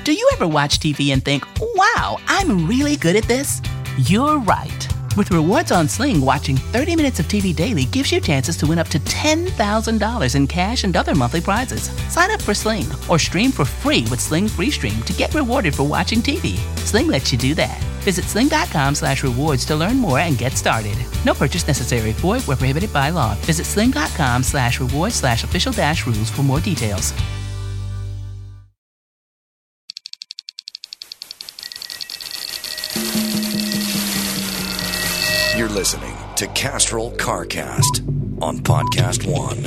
Do you ever watch TV and think, wow, I'm really good at this? You're right. With Rewards on Sling, watching 30 minutes of TV daily gives you chances to win up to $10,000 in cash and other monthly prizes. Sign up for Sling or stream for free with Sling Free Stream to get rewarded for watching TV. Sling lets you do that. Visit sling.com/rewards to learn more and get started. No purchase necessary. Void where prohibited by law. Visit sling.com/rewards/official-rules for more details. You're listening to Castrol CarCast on Podcast One.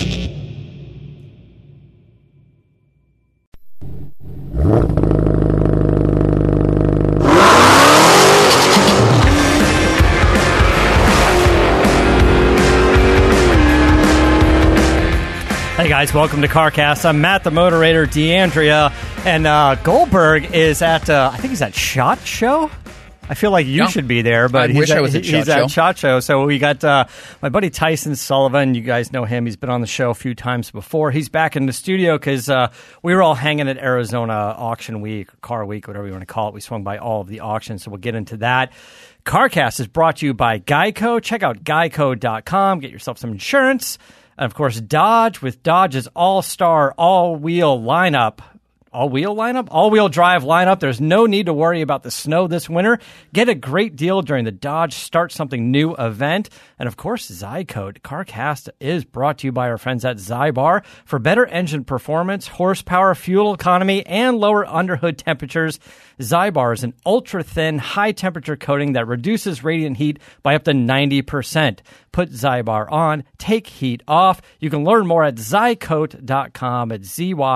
Hey guys, welcome to CarCast. I'm Matt, the moderator, D'Andrea, and Goldberg is at, I think he's at SHOT Show? I feel like you should be there, but I wish I was at SHOT Show. He's at SHOT Show. So we got my buddy Tyson Sullivan. You guys know him. He's been on the show a few times before. He's back in the studio because we were all hanging at Arizona Auction Week, Car Week, whatever you want to call it. We swung by all of the auctions, so we'll get into that. CarCast is brought to you by Geico. Check out geico.com. Get yourself some insurance. And, of course, Dodge with Dodge's all-star, all-wheel lineup. All-wheel drive lineup. There's no need to worry about the snow this winter. Get a great deal during the Dodge Start Something New event. And, of course, Zycode. CarCast is brought to you by our friends at Zybar. For better engine performance, horsepower, fuel economy, and lower underhood temperatures, Zybar is an ultra-thin, high-temperature coating that reduces radiant heat by up to 90%. Put Zybar on, take heat off. You can learn more at Zycoat.com at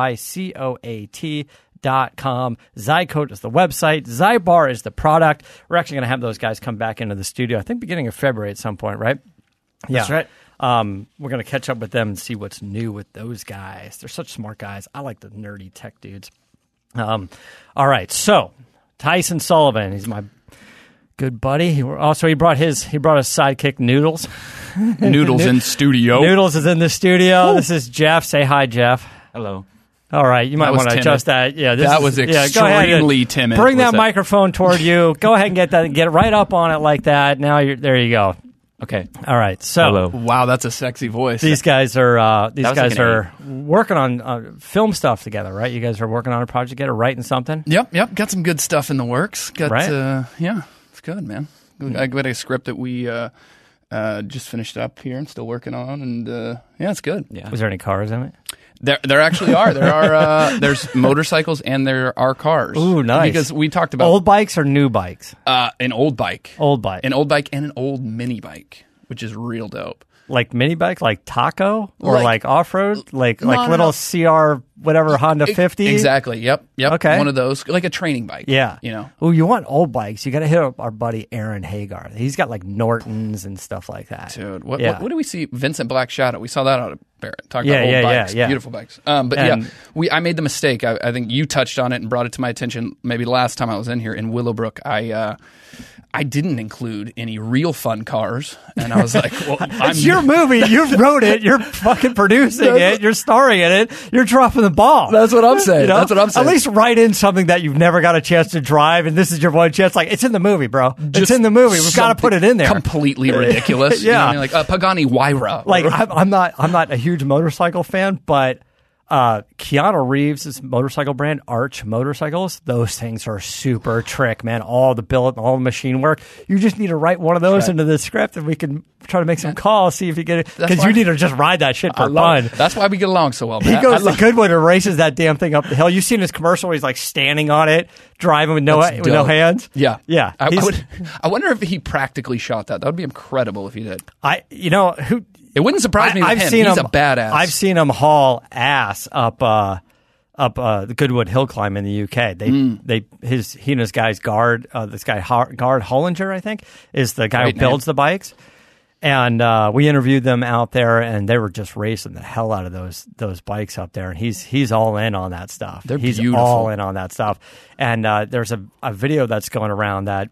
ZYCOAT.com. Zycoat is the website. Zybar is the product. We're actually going to have those guys come back into the studio, I think beginning of February at some point, right? Yeah. That's right. We're going to catch up with them and see what's new with those guys. They're such smart guys. I like the nerdy tech dudes. All right, so Tyson Sullivan, he's my good buddy. He brought his sidekick Noodles. Noodles in studio. Noodles is in the studio. Woo. This is Jeff. Say hi, Jeff. Hello. All right, you might want to adjust that. Yeah, that was extremely timid. Bring that microphone toward you. Go ahead and get right up on it like that. Now there you go. Okay. All right. So, hello. Wow, that's a sexy voice. These guys are working on film stuff together, right? You guys are working on a project together, writing something. Yep. Got some good stuff in the works. Right. Yeah, it's good, man. I got a script that we just finished up here and still working on, and yeah, it's good. Yeah. Was there any cars in it? There actually are. There are. There's motorcycles and there are cars. Ooh, nice. Because we talked about old bikes or new bikes. An old bike. An old bike and an old mini bike, which is real dope. Like mini bike, like taco, or like off road, like no, little CR whatever Honda 50. Exactly. Yep. Okay. One of those, like a training bike. Yeah. You know. Oh, you want old bikes? You got to hit up our buddy Aaron Hagar. He's got like Nortons and stuff like that. Dude, what do we see? Vincent Black Shadow. We saw that out of Barrett. Talking about old bikes, beautiful bikes. I made the mistake. I think you touched on it and brought it to my attention. Maybe last time I was in here in Willowbrook, I didn't include any real fun cars, and I was like, "Well, it's your movie. You wrote it. You're fucking producing it. You're starring in it. You're dropping the ball." That's what I'm saying. That's what I'm saying. At least write in something that you've never got a chance to drive, and this is your one chance. Like, it's in the movie, bro. It's in the movie. We've got to put it in there. Completely ridiculous. Yeah, you know what I mean? Like Pagani Huayra. Like, I'm not a huge motorcycle fan, but Keanu Reeves' motorcycle brand, Arch Motorcycles, those things are super trick, man. All the machine work. You just need to write one of those into the script, and we can try to make some calls, see if you get it. Because you need to just ride that shit for fun. That's why we get along so well, man. He goes to Goodwood and races that damn thing up the hill. You've seen his commercial where he's like standing on it, driving with no hands. Yeah. Yeah. I wonder if he practically shot that. That would be incredible if he did. It wouldn't surprise me with him. He's a badass. I've seen him haul ass up the Goodwood Hill climb in the UK. He and his guy's Gard Hollinger, I think, is the guy who builds the bikes. And we interviewed them out there, and they were just racing the hell out of those bikes up there. And he's all in on that stuff. He's beautiful. All in on that stuff. And there's a video that's going around that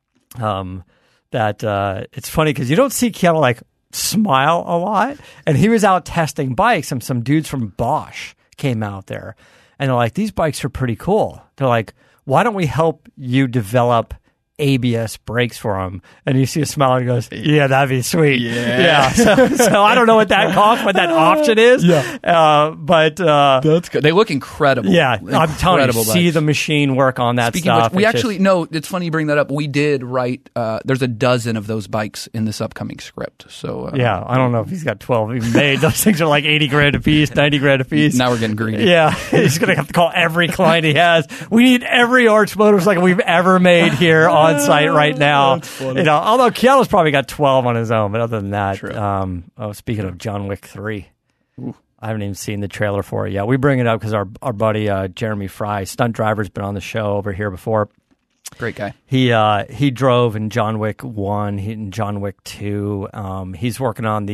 it's funny because you don't see Keanu like smile a lot. And he was out testing bikes, and some dudes from Bosch came out there. and they're like, these bikes are pretty cool. They're like, why don't we help you develop ABS brakes for them? And you see a smile and he goes, yeah, that'd be sweet. Yeah. So I don't know what that costs, what that option is. But that's good. They look incredible. Yeah. I'm telling you, see the machine work on that Speaking stuff. Of which, we actually, no, it's funny you bring that up. We did write, there's a dozen of those bikes in this upcoming script. So yeah, I don't know if he's got 12 even made. Those things are like $80,000 a piece, $90,000 a piece. Now we're getting greedy. Yeah. He's going to have to call every client he has. We need every Arch motorcycle we've ever made here on site right now. Although Keanu's probably got 12 on his own, but other than that, speaking of John Wick 3, I haven't even seen the trailer for it yet. We bring it up because our buddy Jeremy Fry, stunt driver's been on the show over here before. Great guy. He drove in John Wick 1, in John Wick 2. He's working on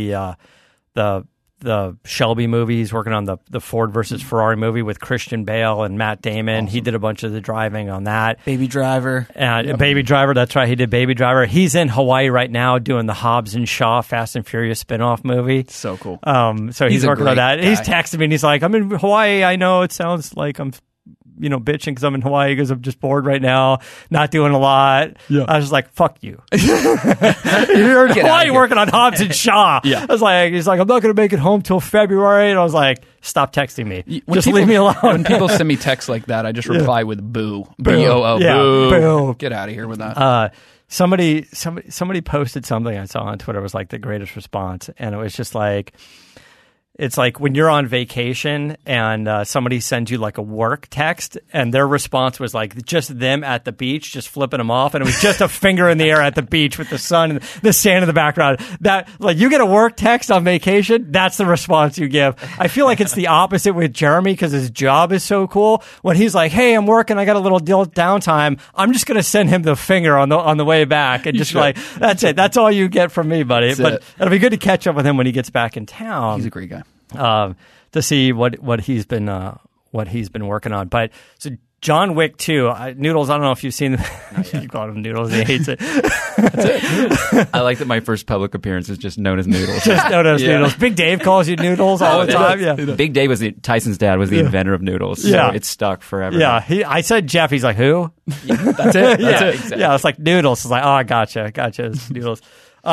the Shelby movie. He's working on the Ford versus Ferrari movie with Christian Bale and Matt Damon. Awesome. He did a bunch of the driving on that. Baby Driver. Baby Driver, that's right. He did Baby Driver. He's in Hawaii right now doing the Hobbs and Shaw Fast and Furious spinoff movie. So cool. So he's working on that. Guy. He's texting me and he's like, I'm in Hawaii. I know it sounds like I'm bitching because I'm in Hawaii because I'm just bored right now, not doing a lot. Yeah. I was just like, fuck you. You're in Hawaii working on Hobbs and Shaw. Yeah. I was like, he's like, I'm not going to make it home till February. And I was like, stop texting me. Leave me alone. When people send me texts like that, I just reply with boo. B-O-O. Yeah. Boo. Get out of here with that. Somebody posted something I saw on Twitter. It was like the greatest response. And it was just like, it's like when you're on vacation and somebody sends you like a work text and their response was like just them at the beach, just flipping them off. And it was just a finger in the air at the beach with the sun and the sand in the background. That, like, you get a work text on vacation, that's the response you give. I feel like it's the opposite with Jeremy because his job is so cool. When he's like, hey, I'm working, I got a little downtime, I'm just going to send him the finger on the way back and just like, that's it. That's all you get from me, buddy. But it'll be good to catch up with him when he gets back in town. He's a great guy. To see what he's been working on. But so John Wick 2, Noodles, I don't know if you've seen you call him Noodles, he hates it. That's it. I like that my first public appearance is just known as Noodles. Just known as Noodles. Big Dave calls you Noodles all the time. Yeah. Big Dave was Tyson's dad was the inventor of noodles. So it's stuck forever. Yeah. I said Jeff, he's like, who? Yeah, that's it. That's it. Exactly. Yeah, it's like Noodles. It's like, oh, gotcha. It's Noodles.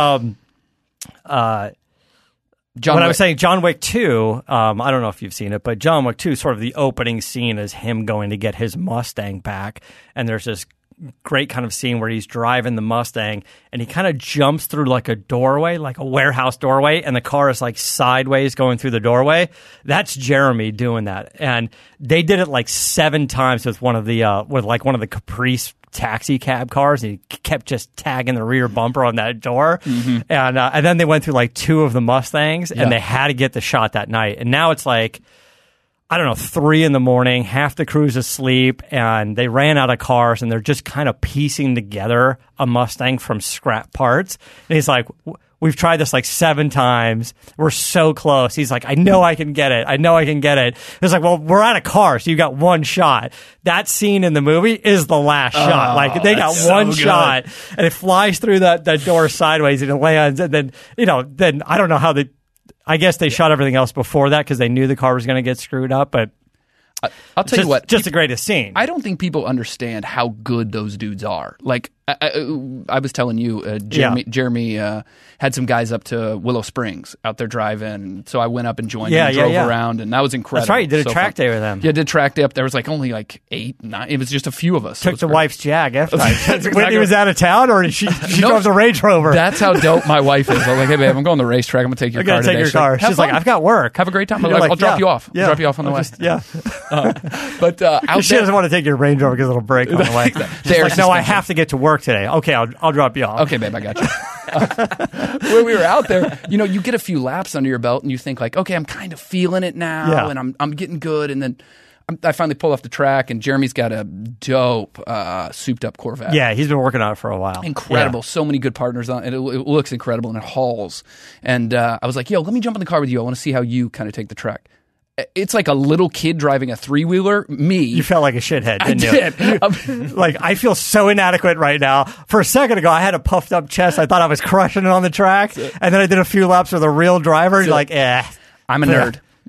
I was saying, John Wick 2, I don't know if you've seen it, but John Wick 2, sort of the opening scene is him going to get his Mustang back. And there's this great kind of scene where he's driving the Mustang and he kind of jumps through like a doorway, like a warehouse doorway, and the car is like sideways going through the doorway. That's Jeremy doing that. And they did it like 7 times with one of the Caprice taxi cab cars, and he kept just tagging the rear bumper on that door. Mm-hmm. And then they went through like 2 of the Mustangs, and they had to get the shot that night. And now it's like, I don't know, 3 a.m, half the crew's asleep, and they ran out of cars, and they're just kind of piecing together a Mustang from scrap parts. And he's like, we've tried this like 7 times. We're so close. He's like, I know I can get it. It's like, well, we're out of cars, so you got 1 shot. That scene in the movie is the last shot. Like, they got 1 shot, and it flies through that door sideways, and it lands, and then I don't know how I guess they shot everything else before that because they knew the car was going to get screwed up, but I'll tell you what. Just the greatest scene. I don't think people understand how good those dudes are. Like, I was telling you, Jeremy had some guys up to Willow Springs out there driving. So I went up and joined them and drove around, and that was incredible. That's right. You did a track day with them. Yeah, did track day up there. Was like only like 8, 9. It was just a few of us. Took the wife's Jag F-Type. Whitney was out of town, or she drove the Range Rover. That's how dope my wife is. I'm like, hey, babe, I'm going to the racetrack. I'm going to take your car today. She's like, I've got work. Have a great time. I'll drop you off. I'll drop you off on the way. But she doesn't want to take your Range Rover because it'll break on the way. She's like, no, I have to get to work today. Okay, I'll drop you off. Okay, babe, I got you. When we were out there, you get a few laps under your belt and you think like, okay, I'm kind of feeling it now, and I'm getting good. And then I finally pull off the track, and Jeremy's got a dope, souped-up Corvette. Yeah, he's been working on it for a while. Incredible. Yeah. So many good partners on it. It looks incredible, and it hauls. And I was like, yo, let me jump in the car with you. I want to see how you kind of take the track. It's like a little kid driving a 3-wheeler. Me. You felt like a shithead, didn't you? Like, I feel so inadequate right now. For a second ago, I had a puffed up chest. I thought I was crushing it on the track. And then I did a few laps with a real driver. You're like, I'm a nerd.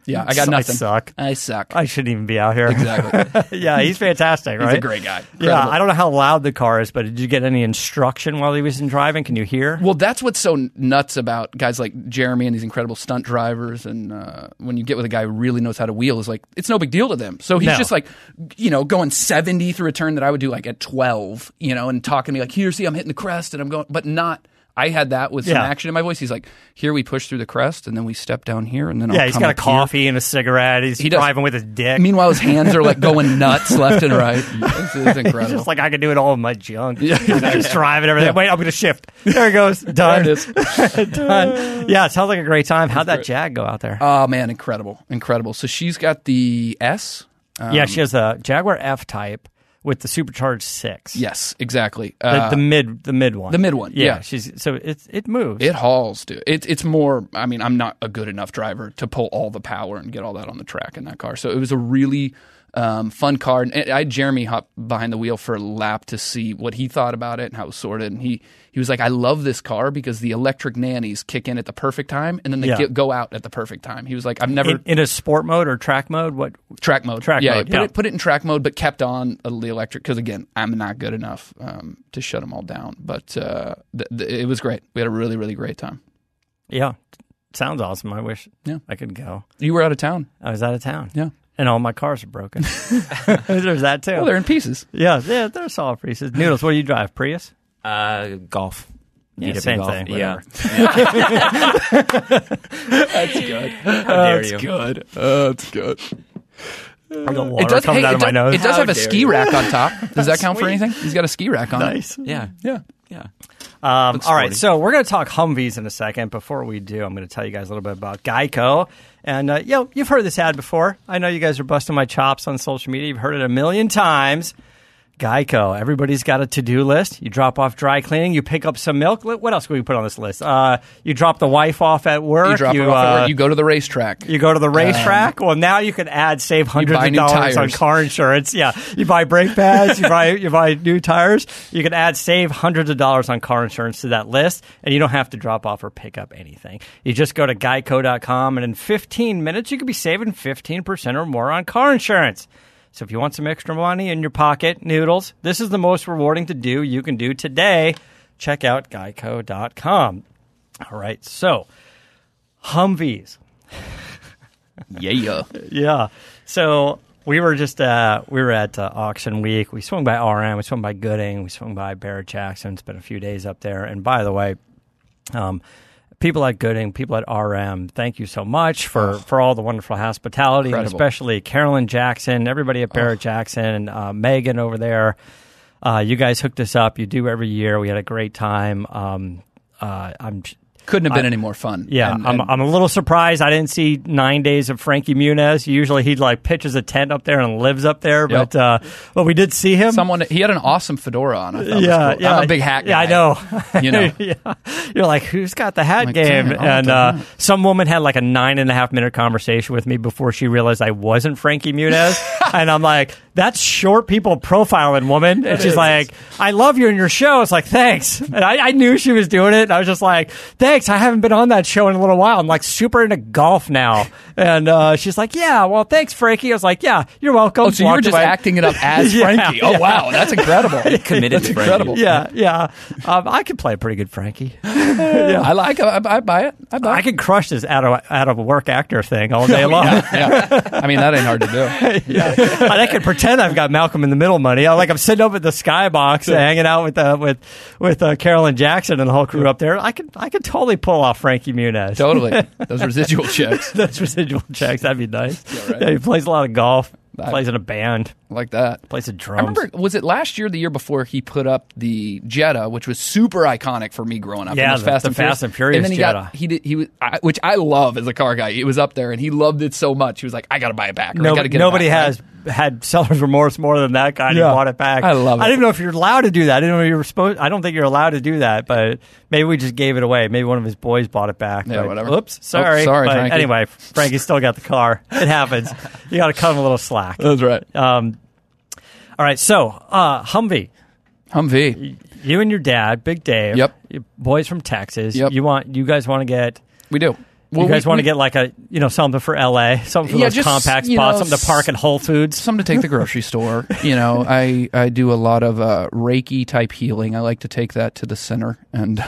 Yeah, I got nothing. I suck. I shouldn't even be out here. Exactly. Yeah, he's fantastic, right? He's a great guy. Incredible. Yeah, I don't know how loud the car is, but did you get any instruction while he was driving? Can you hear? Well, that's what's so nuts about guys like Jeremy and these incredible stunt drivers. And when you get with a guy who really knows how to wheel, is like, it's no big deal to them. So he's just like, going 70 through a turn that I would do like at 12, and talking to me like, here, see, I'm hitting the crest and I'm going, but not. I had that with some action in my voice. He's like, here we push through the crest, and then we step down here, and then I'll he's got a coffee and a cigarette. He's driving with his dick. Meanwhile, his hands are like going nuts left and right. It's incredible. He's just like, I can do it all with my junk. Just driving everything. Wait, I'm going to shift. There it goes. Done. There it is. Done. Yeah, it sounds like a great time. How'd that Jag go out there? Oh, man, incredible. So she's got the S. She has a Jaguar F-Type. With the supercharged 6. Yes, exactly. The mid one. The mid one. Yeah. It moves. It hauls, dude. It's more. I mean, I'm not a good enough driver to pull all the power and get all that on the track in that car. So it was a really fun car. And I had Jeremy hop behind the wheel for a lap to see what he thought about it and how it was sorted. And he was like, I love this car because the electric nannies kick in at the perfect time and then they go out at the perfect time. He was like, I've never... In a sport mode or track mode? What? Track mode. Mode. Put it in track mode, but kept on the electric because, again, I'm not good enough to shut them all down. But it was great. We had a really, really great time. Yeah. Sounds awesome. I wish I could go. You were out of town. I was out of town. Yeah. And all my cars are broken. There's that too. Well, they're in pieces. Yeah, they're solid pieces. Noodles, what do you drive? Prius? Golf. Yeah, same golf. thing. Yeah. That's good. How dare you? Good. That's good. I got water coming out of my nose. It does have a ski rack on top. Does that count for anything? He's got a ski rack on. Nice. Yeah. All right, so we're going to talk Humvees in a second. Before we do, I'm going to tell you guys a little bit about Geico. And, you've heard this ad before. I know you guys are busting my chops on social media. You've heard it a million times. Geico. Everybody's got a to-do list. You drop off dry cleaning. You pick up some milk. What else can we put on this list? You drop the wife off at work. You drop her off at work. You go to the racetrack. You go to the racetrack. Well, now you can save hundreds of dollars on car insurance. Yeah. You buy brake pads. you buy new tires. You can save hundreds of dollars on car insurance to that list, and you don't have to drop off or pick up anything. You just go to geico.com, and in 15 minutes, you could be saving 15% or more on car insurance. So if you want some extra money in your pocket, Noodles, this is the most rewarding you can do today. Check out geico.com. All right, so Humvees. Yeah. So we were at auction week. We swung by RM, we swung by Gooding, we swung by Barrett-Jackson. Spent a few days up there. And by the way, people at Gooding, people at RM, thank you so much for all the wonderful hospitality, and especially Carolyn Jackson, everybody at Barrett-Jackson, Megan over there. You guys hooked us up. You do every year. We had a great time. Couldn't have been any more fun. Yeah, I'm a little surprised I didn't see 9 days of Frankie Muniz. Usually he pitches a tent up there and lives up there, but we did see him. He had an awesome fedora on. I thought was cool. I'm a big hat guy. Yeah, I know. Yeah. You're like, who's got the hat game? And some woman had like a 9.5 minute conversation with me before she realized I wasn't Frankie Muniz. And I'm like, that's short people profiling, woman. And she's like, I love you in your show. It's like, thanks. And I knew she was doing it. And I was just like, thanks. I haven't been on that show in a little while. I'm like super into golf now. And she's like, yeah, well, thanks, Frankie. I was like, yeah, you're welcome. Oh, so you were just acting it up as Frankie. Oh, wow. That's incredible. Committed to incredible. Frankie. Yeah. I can play a pretty good Frankie. Yeah. I buy it. I can crush this out of work actor thing all day long. Yeah. I mean, that ain't hard to do. Yeah. I can pretend I've got Malcolm in the Middle money. I'm sitting up at the Skybox hanging out with Carolyn Jackson and the whole crew up there. I could totally pull off Frankie Muniz. Totally. Those residual checks. That'd be nice. Yeah, right. Yeah, he plays a lot of golf. Plays in a band. Like that. Plays the drums. I remember, was it last year or the year before he put up the Jetta, which was super iconic for me growing up. Yeah, the Fast and Furious and then Jetta. Which I love as a car guy. It was up there, and he loved it so much. He was like, I got to buy it back. Nobody has had seller's remorse more than that guy. And he bought it back. I love it. I didn't know if you're allowed to do that. I didn't know you were supposed. I don't think you're allowed to do that, but maybe we just gave it away. Maybe one of his boys bought it back. Yeah, whatever. Oops, sorry. Sorry, but Frankie. Anyway, Frankie's still got the car. It happens. You got to cut him a little slack. That's right. All right, so Humvee. You and your dad, Big Dave. Yep. Boys from Texas. Yep. You guys want to get. We do. Well, you guys want to get like a, something for LA, something for those compact spots, something to park at Whole Foods, something to take the grocery store. I do a lot of Reiki type healing. I like to take that to the center. And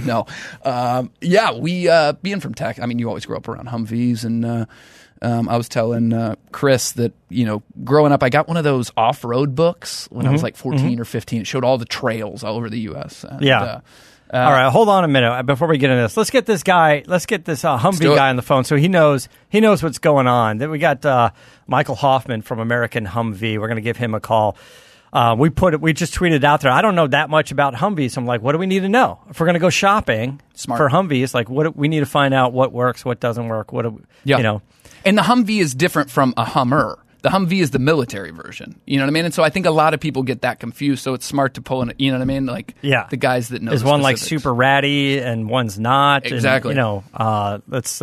we being from Tech. I mean, you always grow up around Humvees, and I was telling Chris that growing up, I got one of those off-road books when I was like 14 or 15. It showed all the trails all over the U.S. And, all right, hold on a minute before we get into this. Let's get this Humvee guy on the phone so he knows what's going on. Then we got Michael Hoffman from American Humvee. We're going to give him a call. We just tweeted it out there. I don't know that much about Humvees. So I'm like, what do we need to know if we're going to go shopping for Humvees? Like, we need to find out what works, what doesn't work. And the Humvee is different from a Hummer. The Humvee is the military version. You know what I mean? And so I think a lot of people get that confused. So it's smart to pull in, you know what I mean? Like, the guys that know. Is one like super ratty and one's not? Exactly. And, let's.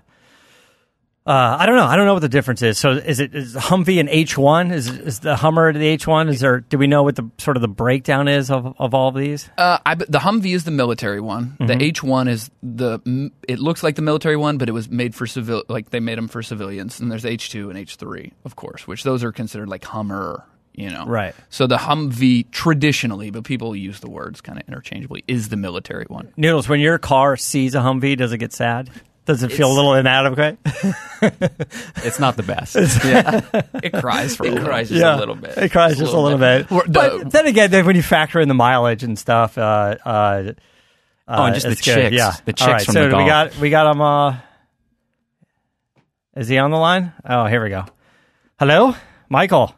I don't know. I don't know what the difference is. So is Humvee an H1? Is the Hummer the H1? Do we know what the sort of the breakdown is of all of these? The Humvee is the military one. The H1 is it looks like the military one, but it was made for they made them for civilians. And there's H2 and H3, of course, which those are considered like Hummer, Right. So the Humvee traditionally, but people use the words kind of interchangeably, is the military one. Noodles, when your car sees a Humvee, does it get sad? Does it feel a little inadequate? It's not the best. It cries for a little. Just a little bit. It cries just a little bit. But then again, when you factor in the mileage and stuff, and just the chicks. Good. Yeah. The chicks from the golf. we got him. Is he on the line? Oh, here we go. Hello, Michael.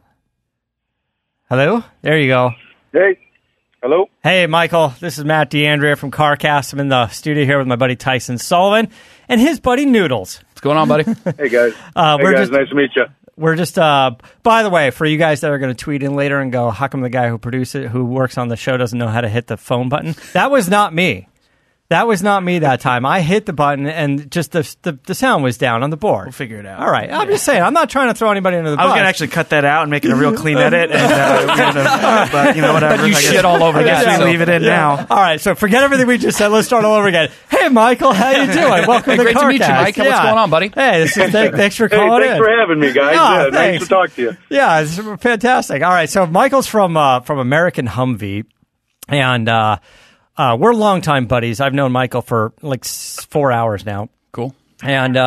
Hello. There you go. Hey. Hello. Hey, Michael. This is Matt D'Andrea from CarCast. I'm in the studio here with my buddy Tyson Sullivan and his buddy Noodles. What's going on, buddy? Hey, guys. Nice to meet you. We're just, by the way, for you guys that are going to tweet in later and go, how come the guy who works on the show doesn't know how to hit the phone button? That was not me. That was not me that time. I hit the button and just the sound was down on the board. We'll figure it out. All right. I'm just saying. I'm not trying to throw anybody under the bus. I was going to actually cut that out and make it a real clean edit. And, but whatever. But you shit all over again. I guess we leave it in now. All right. So forget everything we just said. Let's start all over again. Hey, Michael. How you doing? Welcome to great to meet you, Mike. What's going on, buddy? Hey, thanks for calling in. Thanks for having me, guys. Nice to talk to you. Yeah, it's fantastic. All right. So Michael's from American Humvee, and we're longtime buddies. I've known Michael for like 4 hours now. Cool. And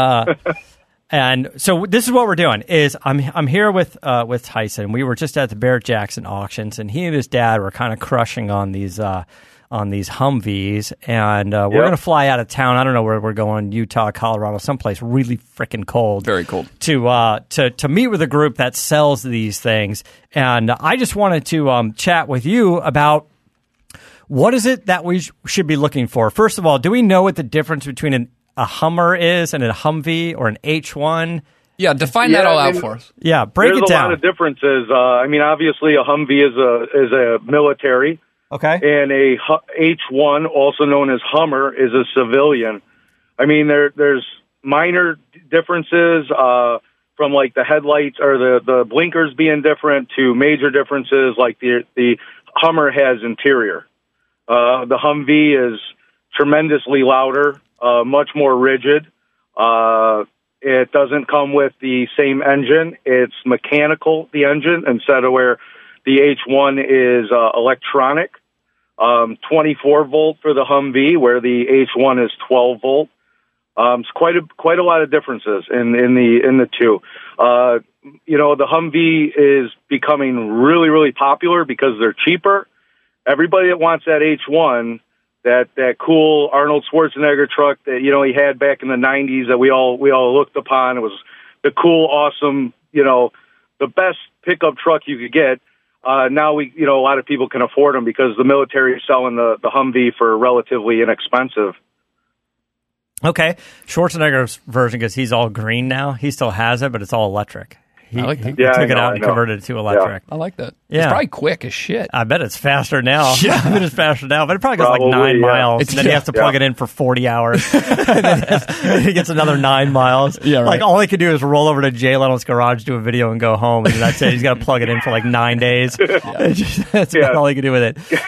and so this is what we're doing. Is I'm here with Tyson. We were just at the Barrett-Jackson auctions, and he and his dad were kind of crushing on these Humvees. And we're going to fly out of town. I don't know where we're going. Utah, Colorado, someplace really freaking cold. Very cold. To meet with a group that sells these things. And I just wanted to chat with you about. What is it that we should be looking for? First of all, do we know what the difference between a Hummer is and a Humvee or an H1? Yeah, define that all out for us. Yeah, break it down. There's a lot of differences. Obviously, a Humvee is a military. Okay. And a H1, also known as Hummer, is a civilian. I mean, there's minor differences from like the headlights or the blinkers being different to major differences like the Hummer has interior. The Humvee is tremendously louder, much more rigid. It doesn't come with the same engine. It's mechanical, the engine, instead of where the H1 is electronic. 24 volt for the Humvee, where the H1 is 12 volt. It's quite a lot of differences in the two. The Humvee is becoming really, really popular because they're cheaper. Everybody that wants that H1, that cool Arnold Schwarzenegger truck that he had back in the 90s that we all looked upon. It was the cool, awesome, the best pickup truck you could get. Now a lot of people can afford them because the military is selling the Humvee for relatively inexpensive. Okay, Schwarzenegger's version, because he's all green now. He still has it, but it's all electric. I like that. He took it out and converted it to electric. Yeah. I like that. Yeah. It's probably quick as shit. I bet it's faster now. Yeah. I bet it's faster now, but it probably goes like 9 miles. And then he has to plug it in for 40 hours. And then he gets another 9 miles. Yeah, right. Like all he could do is roll over to Jay Leno's garage, do a video, and go home. And that's it. He's got to plug it in for like 9 days. That's about all he can do with it.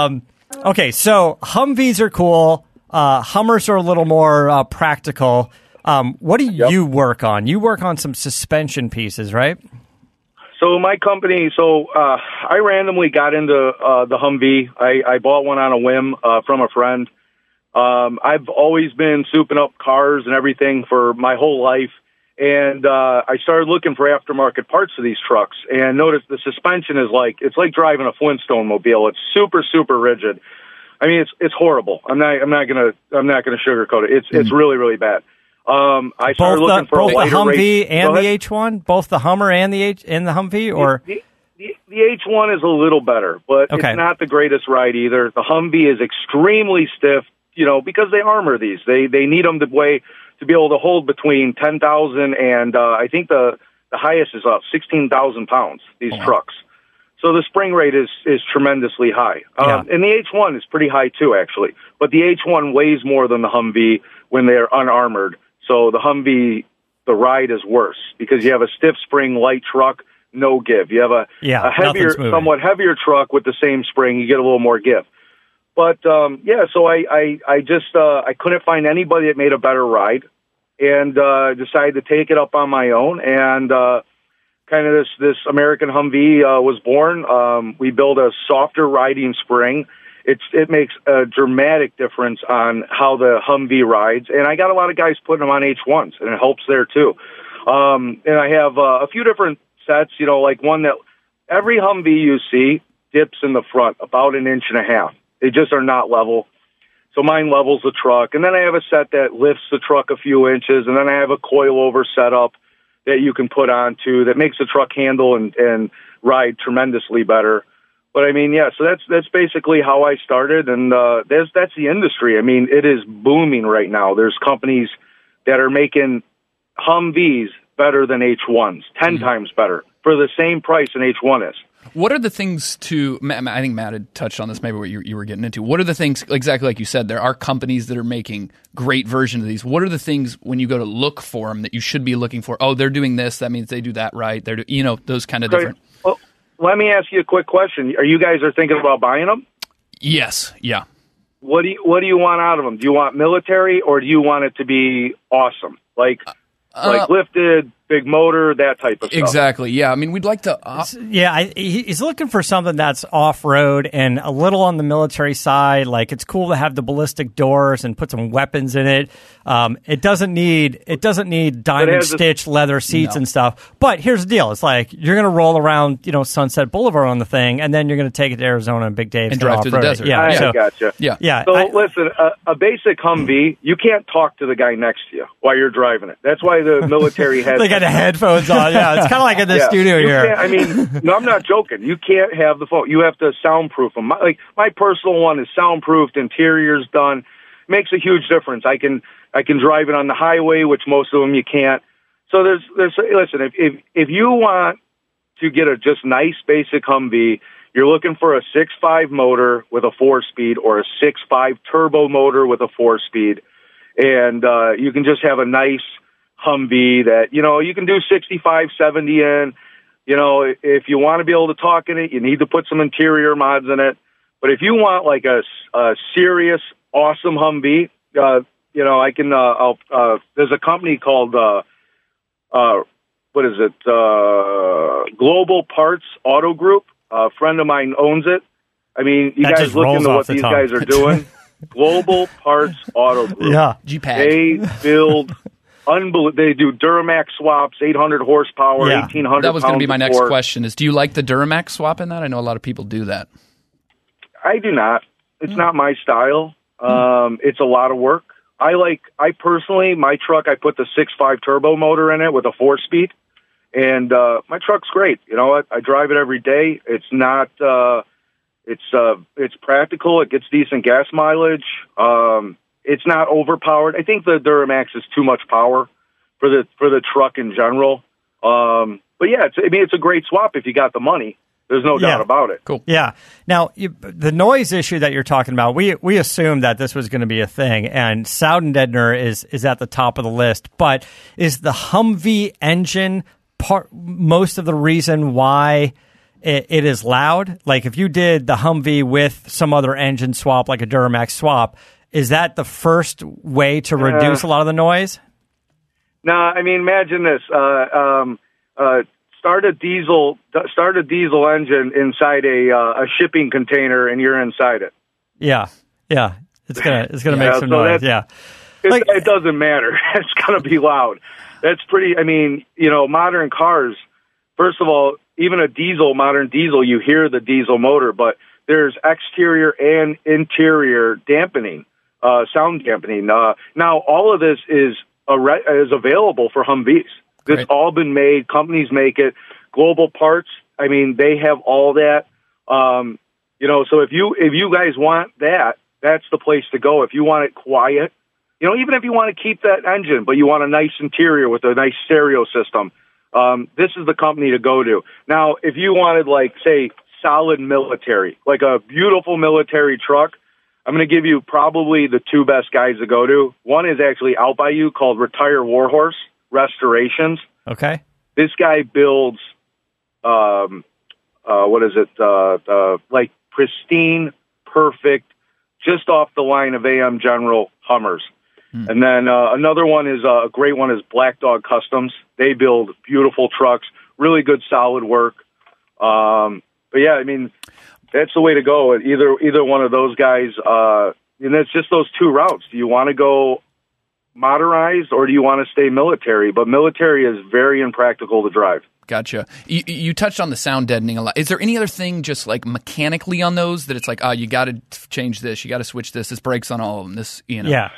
Okay, so Humvees are cool. Hummers are a little more practical. What do you work on? You work on some suspension pieces, right? So my company, I randomly got into the Humvee. I bought one on a whim from a friend. I've always been souping up cars and everything for my whole life. And I started looking for aftermarket parts of these trucks and noticed the suspension is it's like driving a Flintstone mobile. It's super, super rigid. I mean, it's horrible. I'm not gonna sugarcoat it. It's really, really bad. I started looking for both a lighter the Humvee race. and the H1, both the Hummer and the Humvee, or the H1 is a little better, but it's not the greatest ride either. The Humvee is extremely stiff, because they armor these. They need them to be able to hold between 10,000 and I think the highest is 16,000 pounds. These trucks. So the spring rate is tremendously high. And the H1 is pretty high too, actually. But the H1 weighs more than the Humvee when they're unarmored. So the Humvee, the ride is worse because you have a stiff spring, light truck, no give. You have a somewhat heavier truck with the same spring, you get a little more give. But so I couldn't find anybody that made a better ride, and decided to take it up on my own. And kind of this American Humvee was born. We built a softer riding spring. It makes a dramatic difference on how the Humvee rides. And I got a lot of guys putting them on H1s, and it helps there too. And I have a few different sets, like one that every Humvee you see dips in the front about 1.5 inches. They just are not level. So mine levels the truck. And then I have a set that lifts the truck a few inches. And then I have a coilover setup that you can put on too that makes the truck handle and ride tremendously better. But I mean, so that's basically how I started, and that's the industry. I mean, it is booming right now. There's companies that are making Humvees better than H1s, 10 times better for the same price an H1 is. What are the things I think Matt had touched on this, maybe what you were getting into. What are the things, exactly like you said, there are companies that are making great versions of these. What are the things when you go to look for them that you should be looking for? Oh, they're doing this. That means they do that right. They're those kind of different. Well, let me ask you a quick question. Are you guys thinking about buying them? Yes. Yeah. What do you want out of them? Do you want military or do you want it to be awesome? Like lifted, big motor, that type of stuff. Exactly. Yeah. I mean, we'd like to. He's looking for something that's off-road and a little on the military side. Like, it's cool to have the ballistic doors and put some weapons in it. It doesn't need diamond stitch leather seats and stuff. But here's the deal: it's like you're going to roll around, Sunset Boulevard on the thing, and then you're going to take it to Arizona and Big Dave's and drive through the desert. Yeah, I gotcha. Yeah. So listen, a basic Humvee, you can't talk to the guy next to you while you're driving it. That's why the military has. They got the headphones on. Yeah, it's kind of like in the studio here. I mean, no, I'm not joking. You can't have the phone. You have to soundproof them. My personal one is soundproofed, interior's done. Makes a huge difference. I can drive it on the highway, which most of them you can't. So there's listen, if you want to get a just nice basic Humvee, you're looking for a 6.5 motor with a 4-speed or a 6.5 turbo motor with a 4-speed, and you can just have a nice Humvee that, you can do 65, 70 in. If you want to be able to talk in it, you need to put some interior mods in it. But if you want like a serious, awesome Humvee, I can, there's a company called, Global Parts Auto Group. A friend of mine owns it. I mean, you guys look into what these guys are doing. Global Parts Auto Group. Yeah. They build they do Duramax swaps, 800 horsepower, 1,800 pounds. That was going to be my next question is, do you like the Duramax swap in that? I know a lot of people do that. I do not. It's not my style. It's a lot of work. I personally, my truck, I put the 6.5 turbo motor in it with a 4-speed, and my truck's great. You know what? I drive it every day. It's not, it's practical. It gets decent gas mileage. It's not overpowered. I think the Duramax is too much power for the truck in general. But yeah, it's a great swap if you got the money. There's no doubt about it. Cool. Yeah. Now, the noise issue that you're talking about, we assumed that this was going to be a thing, and Soundedner is at the top of the list. But is the Humvee engine most of the reason why it is loud? Like, if you did the Humvee with some other engine swap, like a Duramax swap, is that the first way to reduce a lot of the noise? Now, I mean, imagine this. Start a diesel engine inside a shipping container, and you're inside it. Yeah. It's gonna make some noise. Yeah. It doesn't matter. It's gonna be loud. That's pretty. I mean, modern cars. First of all, even modern diesel, you hear the diesel motor, but there's exterior and interior dampening, sound dampening. Now, all of this is available for Humvees. It's all been made. Companies make it. Global Parts. I mean, they have all that. So if you guys want that, that's the place to go. If you want it quiet, even if you want to keep that engine, but you want a nice interior with a nice stereo system, this is the company to go to. Now, if you wanted, like, say, solid military, like a beautiful military truck, I'm going to give you probably the two best guys to go to. One is actually out by you, called Retire Warhorse Restorations. Okay. This guy builds, like pristine, perfect, just off the line of AM General Hummers. And then another one is a great one is Black Dog Customs. They build beautiful trucks, really good solid work. But yeah, I mean, that's the way to go. Either one of those guys. And it's just those two routes. Do you want to go motorized or do you want to stay military? But military is very impractical to drive. Gotcha. You touched on the sound deadening a lot. Is there any other thing just like mechanically on those that it's like, you got to change this, you got to switch this, this brakes on all of them, this, Yeah.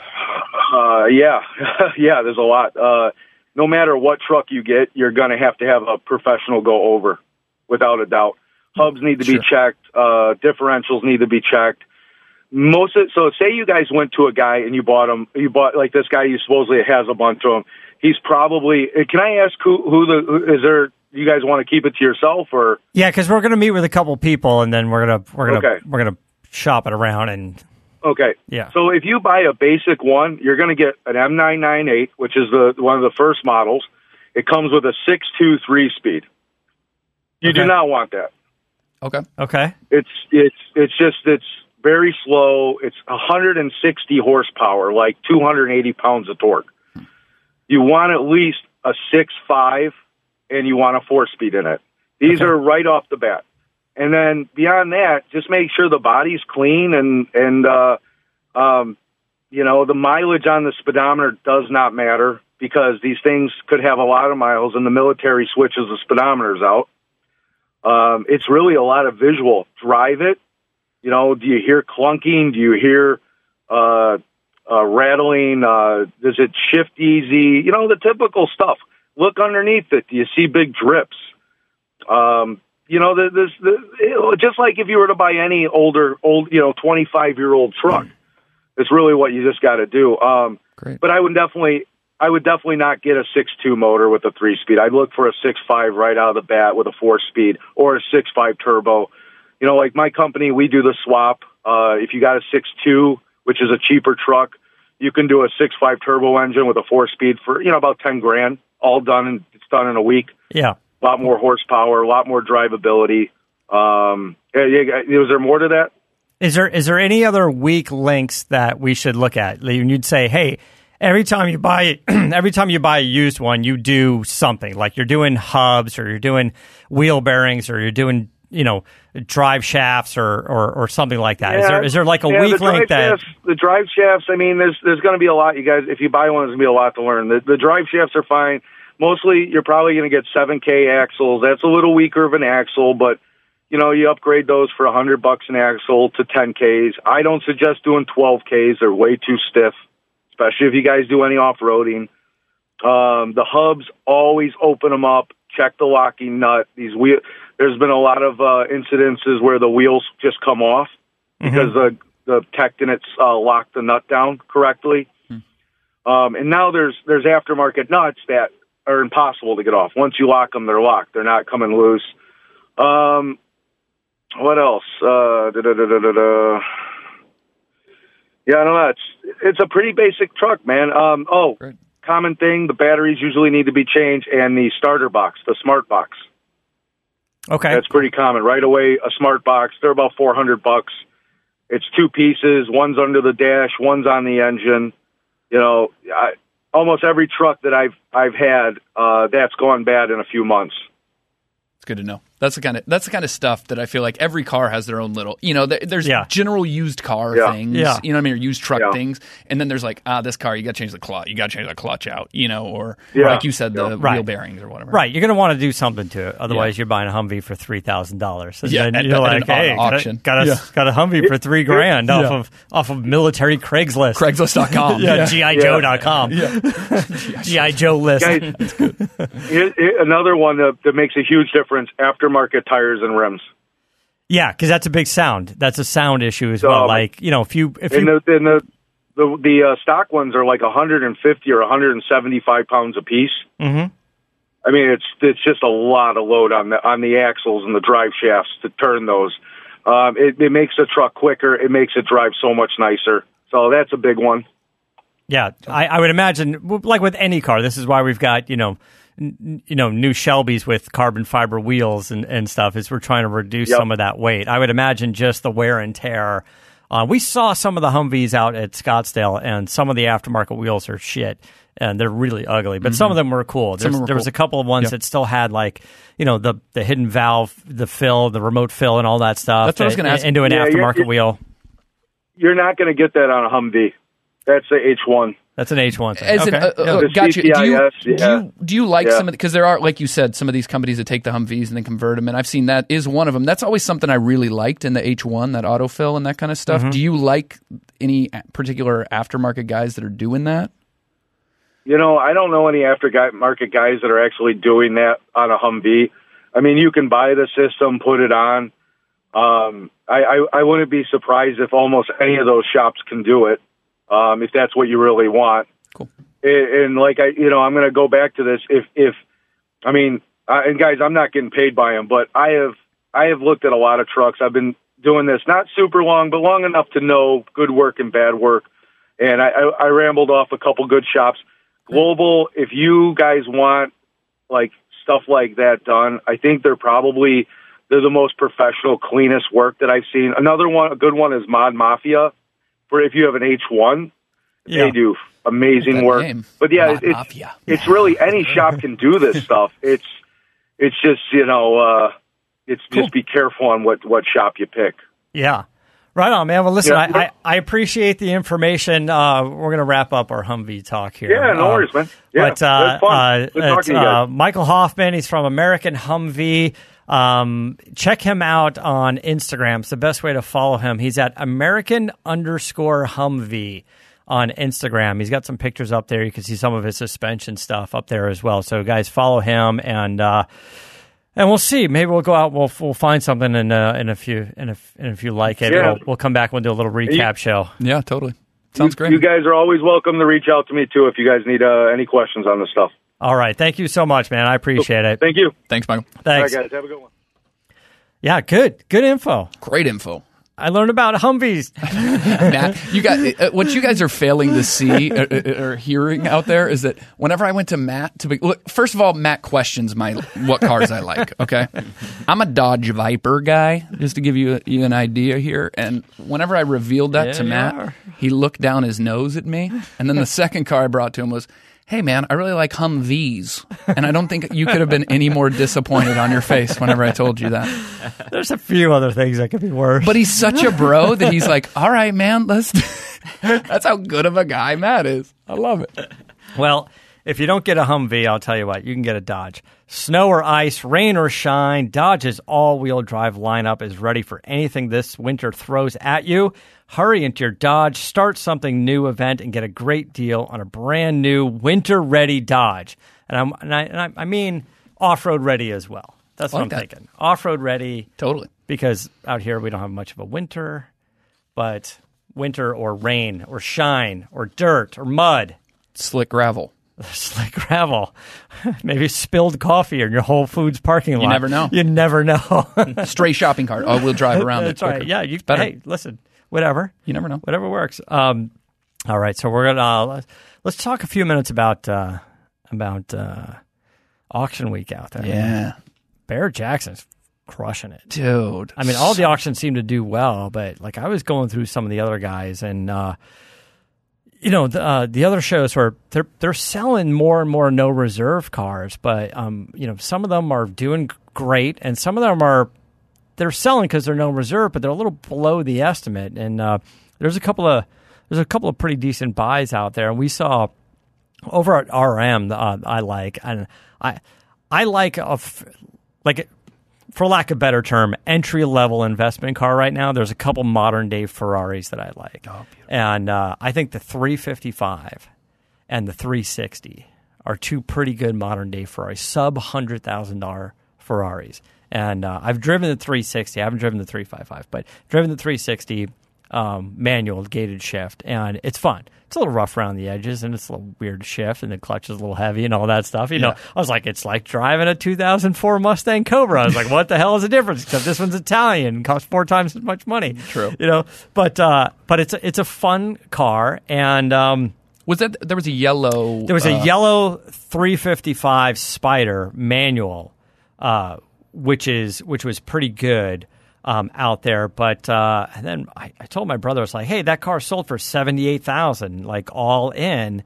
Yeah, there's a lot. No matter what truck you get, you're going to have a professional go over, without a doubt. Hubs need to be checked. Differentials need to be checked. So say you guys went to a guy and you bought like this guy, you supposedly has a bunch of them. He's probably, can I ask is there, you guys want to keep it to yourself or? Yeah, because we're going to meet with a couple people and then we're going to shop it around and. Okay. Yeah. So if you buy a basic one, you're going to get an M998, which is one of the first models. It comes with a 6.2 3-speed. You do not want that. Okay. It's very slow. It's 160 horsepower, like 280 pounds of torque. You want at least a 6.5, and you want a 4-speed in it. These are right off the bat. And then beyond that, just make sure the body's clean and the mileage on the speedometer does not matter because these things could have a lot of miles and the military switches the speedometers out. It's really a lot of visual. Drive it. Do you hear clunking? Do you hear rattling? Does it shift easy? The typical stuff. Look underneath it. Do you see big drips? Just like if you were to buy any old 25-year-old truck, it's really what you just got to do. Great. But I would definitely not get a 6.2 motor with a 3-speed. I'd look for a 6.5 right out of the bat with a 4-speed or a 6.5 turbo. Like my company, we do the swap. If you got a 6.2, which is a cheaper truck, you can do a 6.5 turbo engine with a 4-speed for about $10,000, all done, and it's done in a week. Yeah. A lot more horsepower, a lot more drivability. Was there more to that? Is there any other weak links that we should look at? You'd say, hey, every time you buy a used one, you do something like you're doing hubs or you're doing wheel bearings or you're doing drive shafts or something like that. Yeah, is there like a weak link that the drive shafts? I mean, there's going to be a lot. You guys, if you buy one, there's going to be a lot to learn. The drive shafts are fine. Mostly, you're probably going to get 7K axles. That's a little weaker of an axle, but you upgrade those for $100 an axle to 10Ks. I don't suggest doing 12Ks; they're way too stiff, especially if you guys do any off-roading. The hubs, always open them up. Check the locking nut. There's been a lot of incidences where the wheels just come off because the Tectonets locked the nut down correctly. And now there's aftermarket nuts that are impossible to get off. Once you lock them, they're locked. They're not coming loose. What else? Yeah, I don't know. It's a pretty basic truck, man. Great. Common thing, the batteries usually need to be changed, and the starter box, the smart box. Okay. That's pretty common. Right away, a smart box. They're about $400. It's two pieces. One's under the dash. One's on the engine. almost every truck that I've had, that's gone bad in a few months. It's good to know. That's the kind of stuff that I feel like every car has their own little, there's general used car things, you know what I mean, or used truck things, and then there's like, this car, you got to change the clutch, out, or like you said, the wheel bearings or whatever. Right, you're going to want to do something to it, otherwise you're buying a Humvee for $3,000. Yeah, and you're like, hey, auction. Got a Humvee for $3,000 off of military Craigslist. Craigslist.com. GIJoe.com. GI Joe list. Guys, another one that makes a huge difference, aftermarket tires and rims. Yeah, because that's a big sound. That's a sound issue as well. The stock ones are like 150 or 175 pounds a piece. Mm-hmm. I mean, it's just a lot of load on the axles and the drive shafts to turn those. It makes the truck quicker. It makes it drive so much nicer. So that's a big one. Yeah, I would imagine, like with any car, this is why we've got new Shelbys with carbon fiber wheels and stuff, is we're trying to reduce some of that weight. I would imagine just the wear and tear. We saw some of the Humvees out at Scottsdale, and some of the aftermarket wheels are shit, and they're really ugly. But some of them were cool. There was a couple of ones that still had the hidden valve, the remote fill, and all that stuff. That's what I was going to ask. Into an aftermarket wheel. You're not going to get that on a Humvee. That's the H1. That's an H1 thing. Got you. Do you like some of because there are, like you said, some of these companies that take the Humvees and then convert them, and I've seen that is one of them. That's always something I really liked in the H1, that autofill and that kind of stuff. Mm-hmm. Do you like any particular aftermarket guys that are doing that? I don't know any aftermarket guys that are actually doing that on a Humvee. I mean, you can buy the system, put it on. I wouldn't be surprised if almost any of those shops can do it. If that's what you really want. Cool. And I'm going to go back to this. And guys, I'm not getting paid by them, but I have looked at a lot of trucks. I've been doing this not super long, but long enough to know good work and bad work. And I rambled off a couple good shops. Global, if you guys want like stuff like that done, I think they're the most professional, cleanest work that I've seen. A good one is Mod Mafia. For if you have an H1, they do amazing work. Name. But it's really any shop can do this stuff. It's just just be careful on what shop you pick. Yeah, right on, man. Well, listen, I appreciate the information. We're going to wrap up our Humvee talk here. Yeah, no worries, man. Yeah, but fun. Good talking to you guys. Michael Hoffman. He's from American Humvee. Check him out on Instagram. It's the best way to follow him. He's at American_Humvee on Instagram. He's got some pictures up there. You can see some of his suspension stuff up there as well. So guys, follow him, and we'll see. Maybe we'll go out. We'll find something if you like it. Yeah. We'll come back and we'll do a little recap show. Yeah, totally. Sounds great. You guys are always welcome to reach out to me too if you guys need any questions on this stuff. All right. Thank you so much, man. I appreciate it. Thank you. Thanks, Michael. Thanks. All right, guys. Have a good one. Yeah, good. Good info. Great info. I learned about Humvees. Matt, you got what you guys are failing to see or hearing out there is that whenever I went to Matt first of all, Matt questions what cars I like. Okay, I'm a Dodge Viper guy, just to give you an idea here. And whenever I revealed that to Matt, he looked down his nose at me. And then the second car I brought to him was, "Hey, man, I really like Humvees." And I don't think you could have been any more disappointed on your face whenever I told you that. There's a few other things that could be worse. But he's such a bro that he's like, all right, man, that's how good of a guy Matt is. I love it. Well, if you don't get a Humvee, I'll tell you what, you can get a Dodge. Snow or ice, rain or shine, Dodge's all-wheel drive lineup is ready for anything this winter throws at you. Hurry into your Dodge, start something new event, and get a great deal on a brand new winter-ready Dodge. And I mean off-road ready as well. That's what I'm thinking. Off-road ready. Totally. Because out here we don't have much of a winter, but winter or rain or shine or dirt or mud. Slick gravel. Slick gravel. Maybe spilled coffee in your Whole Foods parking lot. You never know. You never know. Stray shopping cart. Oh, we'll drive around That's it quicker. Right. Yeah. Hey, listen. Whatever. You never know. Whatever works. All right. So we're gonna let's talk a few minutes about auction week out there. Yeah. Barrett Jackson's crushing it, dude. I mean, all the auctions seem to do well, but like I was going through some of the other guys, and you know, the other shows where they're selling more and more no reserve cars, but you know, some of them are doing great, and some of them they're selling because they're no reserve, but they're a little below the estimate. And there's a couple of pretty decent buys out there, and we saw over at RM. I like for lack of a better term, entry-level investment car right now. There's a couple modern-day Ferraris that I like. Oh, and I think the 355 and the 360 are two pretty good modern-day Ferraris, sub-$100,000 Ferraris. And I've driven the 360. I haven't driven the 355, but driven the 360 manual gated shift, and it's fun. It's a little rough around the edges, and it's a little weird to shift, and the clutch is a little heavy and all that stuff. You know, I was like, it's like driving a 2004 Mustang Cobra. I was like, what the hell is the difference? Except this one's Italian and costs 4 times as much money. True. You know, but it's a fun car, and there was a yellow 355 Spider manual, which was pretty good. Out there, but and then I told my brother, I was like, "Hey, that car sold for $78,000, like all in."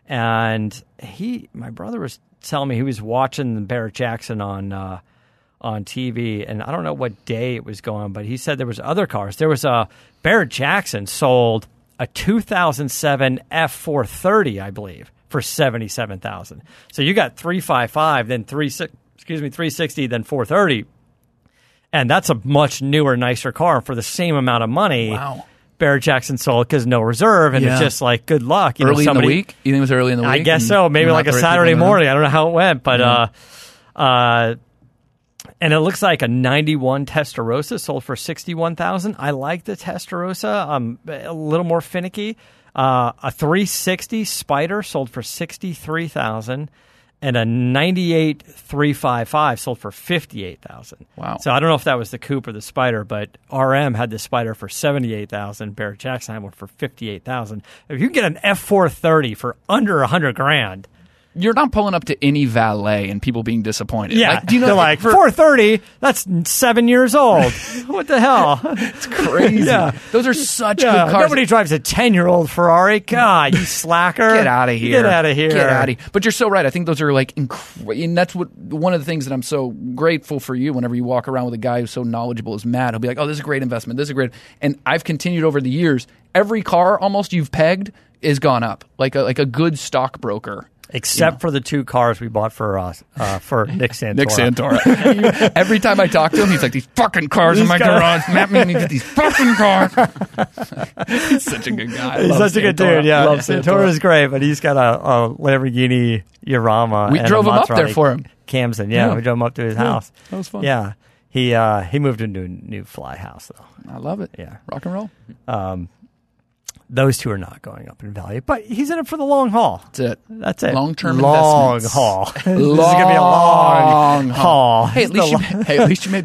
And my brother was telling me he was watching Barrett Jackson on TV, and I don't know what day it was going, but he said there was other cars. There was Barrett Jackson sold a 2007 F430, I believe, for $77,000. So you got 355, then 360, then 430. And that's a much newer, nicer car for the same amount of money. Wow. Barrett Jackson sold because no reserve, and it's just like, good luck. You early know, in the week? You think it was early in the week? I guess so. Maybe like a Saturday morning. I don't know how it went, but and it looks like a 91 Testarossa sold for $61,000. I like the Testarossa. A little more finicky. A 360 Spider sold for $63,000. And a 98 355 sold for $58,000. Wow. So I don't know if that was the coupe or the Spider, but RM had the Spider for $78,000. Barrett Jackson had one for $58,000. If you can get an F430 for under $100,000, you're not pulling up to any valet and people being disappointed. Yeah, like, do you know, they're like, 430, that's 7 years old. What the hell? It's crazy. Yeah. Those are such good cars. Nobody drives a 10-year-old Ferrari. God, you slacker. Get out of here. Get out of here. Get out of here. But you're so right. I think those are like incredible. And that's one of the things that I'm so grateful for you whenever you walk around with a guy who's so knowledgeable as Matt. He'll be like, oh, this is a great investment. This is a great. And I've continued over the years. Every car almost you've pegged is gone up. Like a good stockbroker. Except for the 2 cars we bought for Nick Santora. Nick Santora. Every time I talk to him, he's like, these fucking cars in my garage. Matt made me get these fucking cars. He's such a good guy. He's such a good dude, yeah. Love Santora is great, but he's got a Lamborghini Urama. We drove him up there for him. Camden, we drove him up to his house. That was fun. Yeah. He moved into a new fly house, though. I love it. Yeah. Rock and roll. Those 2 are not going up in value, but he's in it for the long haul. That's it. Long-term long investments. Haul. This is going to be a long haul. Hey, at least you made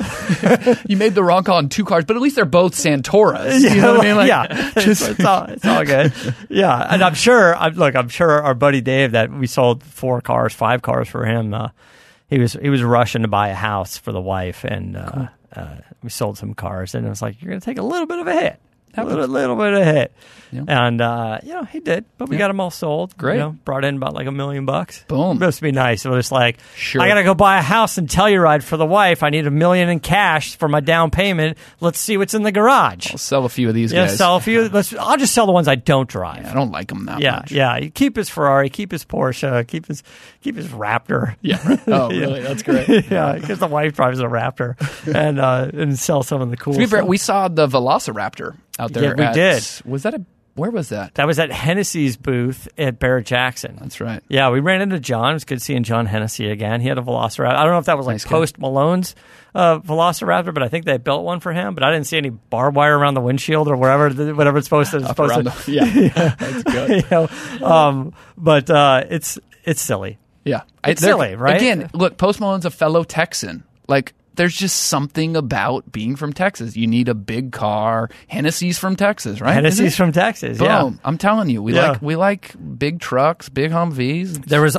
the wrong call on 2 cars, but at least they're both Santoras. You know what I mean? Like, yeah, it's all good. Yeah, and I'm sure our buddy Dave that we sold 5 cars for him. He was rushing to buy a house for the wife, and we sold some cars, and it was like, you're going to take a little bit of a hit. A little bit of hit. Yeah. And, he did. But we got them all sold. Great. Brought in about like $1 million. Boom. Must be nice. It was like, sure. I got to go buy a house and Telluride for the wife. I need $1 million in cash for my down payment. Let's see what's in the garage. I'll sell a few of these guys. Sell a few. I'll just sell the ones I don't drive. Yeah, I don't like them that much. Yeah. You keep his Ferrari, keep his Porsche, keep his Raptor. Yeah. Right. Oh, really? That's great. Yeah, because the wife drives a Raptor and sell some of the cool stuff. Fair, we saw the Velociraptor out there. Yeah, we did. Where was that? That was at Hennessy's booth at Barrett Jackson. That's right. Yeah, we ran into John. It was good seeing John Hennessy again. He had a Velociraptor. I don't know if that was like Post Malone's Velociraptor, but I think they built one for him. But I didn't see any barbed wire around the windshield or whatever it's supposed to. Yeah, that's good. But it's silly. Yeah, it's silly, right? Again, look, Post Malone's a fellow Texan. Like, there's just something about being from Texas. You need a big car. Hennessy's from Texas, right? Hennessy's from Texas, Boom. yeah. I'm telling you, we like big trucks, big Humvees. There's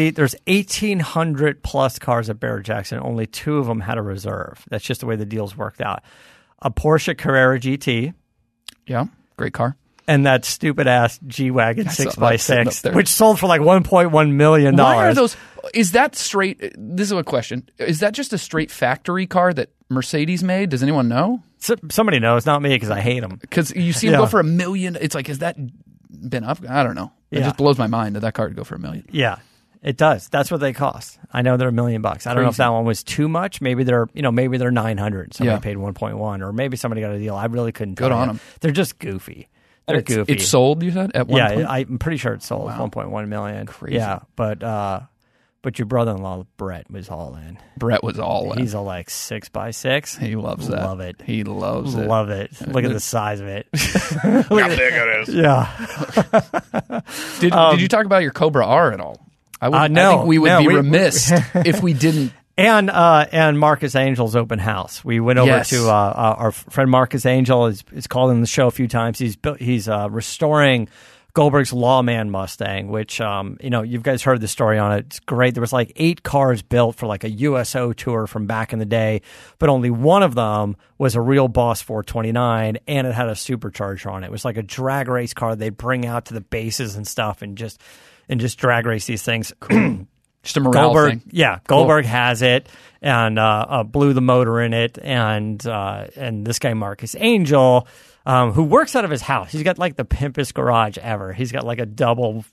1,800 plus cars at Barrett Jackson. Only 2 of them had a reserve. That's just the way the deals worked out. A Porsche Carrera GT. Yeah, great car. and that stupid ass G-Wagon 6x6, which sold for like $1.1 million. Why are those? Is that straight? This is a question. Is that just a straight factory car that Mercedes made? Does anyone know? Somebody knows, not me, because I hate them. Because you see them go for $1 million. It's like, has that been up? I don't know. It just blows my mind that car would go for $1 million. Yeah. It does. That's what they cost. I know they're $1 million. I don't know if that one was too much. Maybe they're, maybe they're 900. Somebody paid 1.1, or maybe somebody got a deal. I really couldn't. Good on them. They're just goofy. They're goofy. It's sold, you said, at 1. Yeah, I'm pretty sure it sold 1.1 million. Crazy. Yeah, but your brother-in-law Brett was all in. Brett was all in. He's a like 6x6. He loves that. Love it. He loves it. Love it. Look at the size of it. How big it is. Yeah. Did you talk about your Cobra R at all? I think we would be remiss if we didn't. And Marcus Angel's open house. We went over to our friend Marcus Angel. Is called in the show a few times. He's restoring Goldberg's Lawman Mustang, which you guys heard the story on it. It's great. There was like 8 cars built for like a USO tour from back in the day, but only one of them was a real Boss 429, and it had a supercharger on it. It was like a drag race car they bring out to the bases and stuff, and just drag race these things. Cool. Just a morale thing. Yeah, Goldberg has it, and blew the motor in it, and this guy Marcus Angel, who works out of his house. He's got like the pimpest garage ever. He's got like a double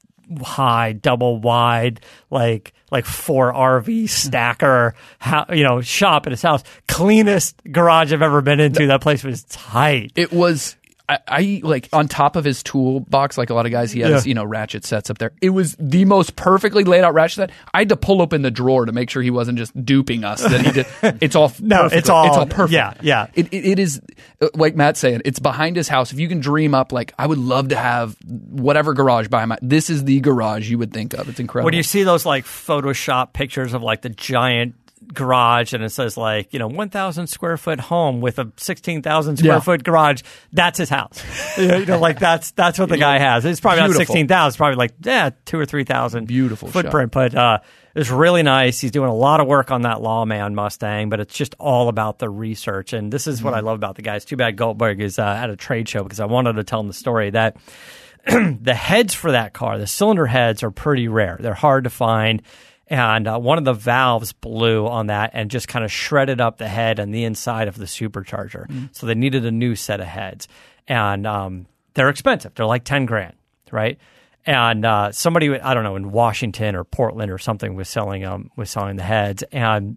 high, double wide, like 4 RV stacker, shop at his house. Cleanest garage I've ever been into. That place was tight. It was. I like on top of his toolbox, like a lot of guys, he has, ratchet sets up there. It was the most perfectly laid out ratchet set. I had to pull open the drawer to make sure he wasn't just duping us. That he did. It's all it's all perfect. Yeah. It is like Matt's saying. It's behind his house. If you can dream up, like I would love to have whatever garage by my. This is the garage you would think of. It's incredible. When you see those like Photoshop pictures of like the giant garage, and it says like 1,000 square foot home with a 16,000 square foot garage, that's his house. Like that's what the guy has. It's probably not 16,000. It's probably like 2,000 or 3,000 beautiful footprint. But it's really nice. He's doing a lot of work on that Lawman Mustang, but it's just all about the research. And this is what I love about the guys. Too bad Goldberg is at a trade show, because I wanted to tell him the story that the heads for that car, the cylinder heads, are pretty rare. They're hard to find. And one of the valves blew on that and just kind of shredded up the head and the inside of the supercharger. So they needed a new set of heads. And they're expensive. They're like $10,000, right? And somebody, I don't know, in Washington or Portland or something was selling the heads. And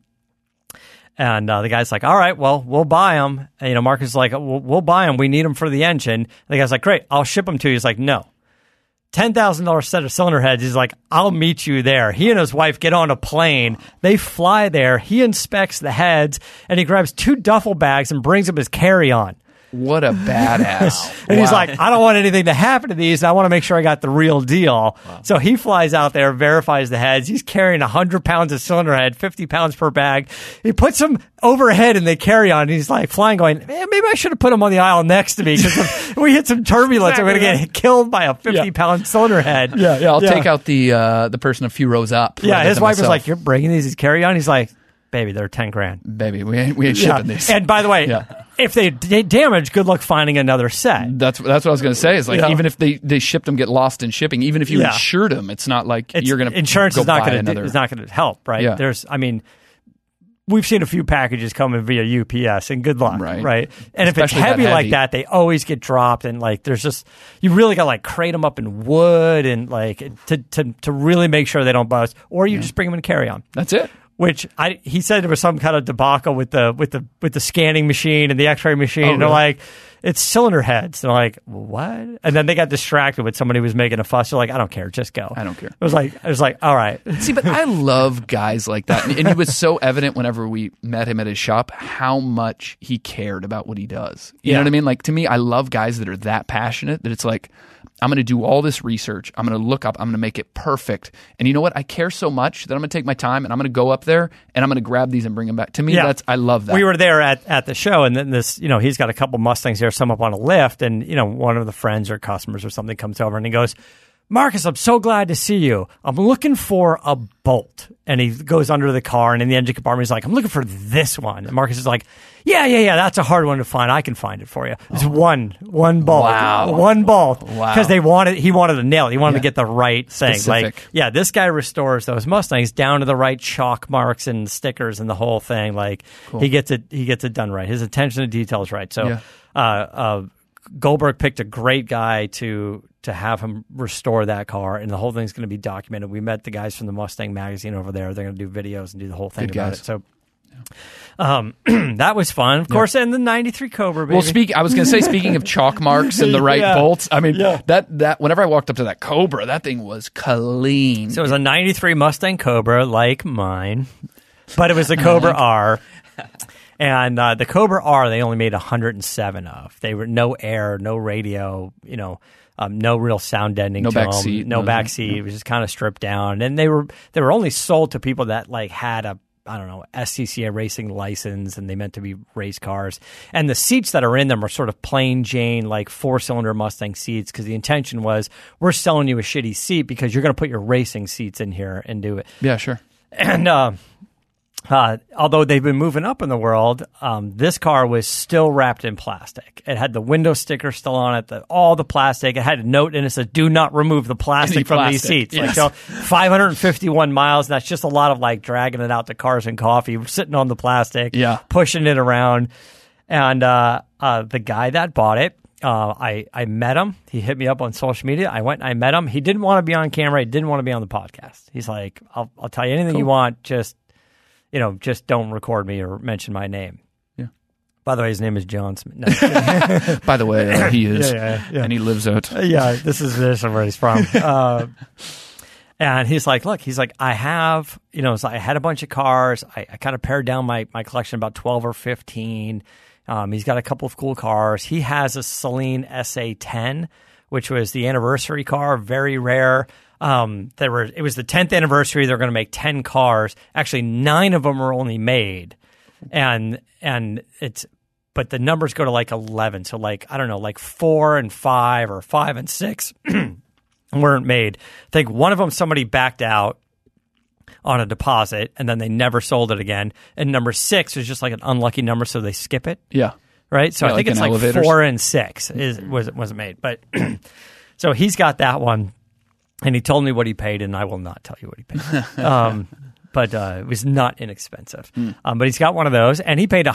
the guy's like, all right, well, we'll buy them. And, Marcus is like, we'll buy them. We need them for the engine. And the guy's like, great, I'll ship them to you. He's like, no. $10,000 set of cylinder heads. He's like, I'll meet you there. He and his wife get on a plane. They fly there. He inspects the heads, and he grabs 2 duffel bags and brings them his carry-on. What a badass. And he's like, I don't want anything to happen to these. I want to make sure I got the real deal. Wow. So he flies out there, verifies the heads. He's carrying 100 pounds of cylinder head, 50 pounds per bag. He puts them overhead in the carry-on, and he's like flying, going, maybe I should have put them on the aisle next to me, because if we hit some turbulence, I'm going to get killed by a 50-pound cylinder head. I'll take out the person a few rows up. Yeah, his wife was like, you're bringing these carry-on? He's like, baby, they're $10,000. Baby, we ain't shipping these. And by the way, if they damage, good luck finding another set. That's what I was going to say. Is like even if they shipped them, get lost in shipping. Even if you insured them, it's not like you're going to insurance is not going to help, right? Yeah. We've seen a few packages coming via UPS, and good luck, right? And especially if it's heavy like that, they always get dropped, and like there's just you really got to like crate them up in wood and like to really make sure they don't bust, or you just bring them in carry-on. That's it. Which he said there was some kind of debacle with the scanning machine and the X-ray machine. And they're like, it's cylinder heads. And they're like, what? And then they got distracted with somebody who was making a fuss. They're like, I don't care, just go. I don't care. I was like, all right. See, but I love guys like that, and it was so evident whenever we met him at his shop how much he cared about what he does. You know what I mean? Like to me, I love guys that are that passionate that it's like, I'm going to do all this research. I'm going to look up. I'm going to make it perfect. And you know what? I care so much that I'm going to take my time and I'm going to go up there and I'm going to grab these and bring them back. To me, I love that. We were there at the show, and then this, he's got a couple Mustangs here, some up on a lift, and one of the friends or customers or something comes over and he goes, Marcus, I'm so glad to see you. I'm looking for a bolt. And he goes under the car, and in the engine compartment, he's like, I'm looking for this one. And Marcus is like, yeah, that's a hard one to find. I can find it for you. It's one bolt. Wow. One bolt. Wow. Because he wanted to nail it. He wanted to get the right thing. Specific. Like, this guy restores those Mustangs down to the right chalk marks and stickers and the whole thing. Like, cool. He gets it done right. His attention to detail is right. So, Goldberg picked a great guy to have him restore that car, and the whole thing's going to be documented. We met the guys from the Mustang magazine over there. They're going to do videos and do the whole thing about it. So that was fun, of course. And the '93 Cobra, baby. Well, I was going to say, speaking of chalk marks and the right bolts, I mean, that whenever I walked up to that Cobra, that thing was clean. So it was a '93 Mustang Cobra, like mine, but it was a Cobra R. And the Cobra R, they only made 107 of. They were no air, no radio, no real sound deadening. No to back them, seat. No back seat. Yeah. It was just kind of stripped down. And they were only sold to people that like had a SCCA racing license, and they meant to be race cars. And the seats that are in them are sort of plain Jane, like 4-cylinder Mustang seats, because the intention was, we're selling you a shitty seat because you're going to put your racing seats in here and do it. Yeah, sure. And although they've been moving up in the world, this car was still wrapped in plastic. It had the window sticker still on it, all the plastic. It had a note in it that said, do not remove the plastic from these seats. Yes. Like, so 551 miles, and that's just a lot of like dragging it out to Cars and Coffee, sitting on the plastic, pushing it around. And the guy that bought it, I met him. He hit me up on social media. I went and I met him. He didn't want to be on camera. He didn't want to be on the podcast. He's like, I'll tell you anything you want, just don't record me or mention my name. Yeah. By the way, his name is John Smith. No. By the way, he is. Yeah. And he lives out. This is where he's from. And he's like, I have, so I had a bunch of cars. I kind of pared down my collection about 12 or 15. He's got a couple of cool cars. He has a Saleen SA10, which was the anniversary car, very rare. It was the 10th anniversary. They're going to make 10 cars. Actually, 9 of them are only made, but the numbers go to like 11. So like, I don't know, like 4 and 5 or 5 and 6 weren't made. I think one of them, somebody backed out on a deposit and then they never sold it again. And number 6 was just like an unlucky number. So they skip it. Yeah. Right. So I think it's like elevators. 4 and 6 wasn't made, but so he's got that one. And he told me what he paid, and I will not tell you what he paid. But it was not inexpensive. But he's got one of those, and he paid